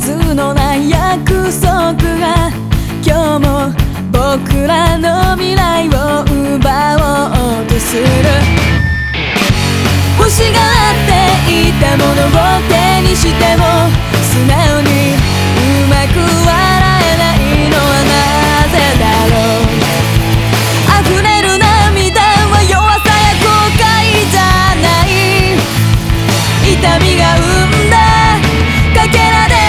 数のない約束が今日も僕らの未来を奪おうとする。欲しがっていたものを手にしても素直にうまく笑えないのはなぜだろう。溢れる涙は弱さや後悔じゃない、痛みが生んだかけらで。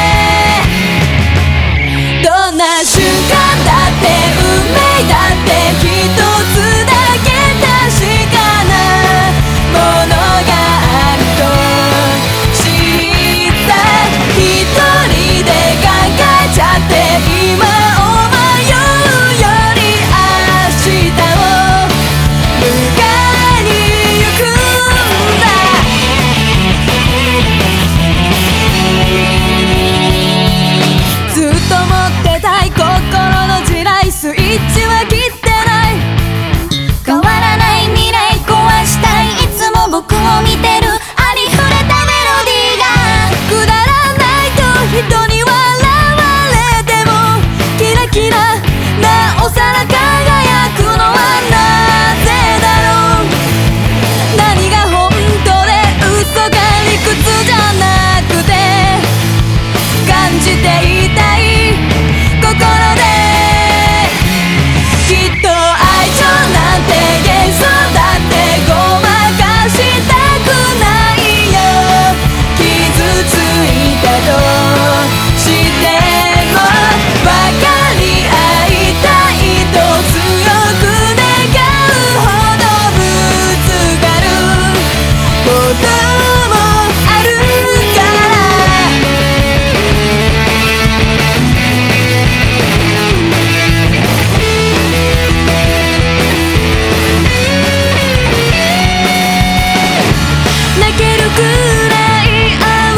どんな瞬間だって運命だって一つだけ確かなものがあると知った。一人で考えちゃって今を迷うより明日を迎えに行くんだ。ずっと持ってたい心の地雷スイッチは切ってない。 変わらない未来壊したい、いつも僕を見てるありふれたメロディーが。 くだらないと人に笑われてもキラキラなお皿輝くのはなぜだろう。何が本当で嘘か理屈じゃなくて感じていたい心で。きっと愛情なんて幻想だってごまかしたくないよ。傷ついたとしても分かり合いたいと強く願うほどぶつかることもあるから。泣けるくらい愛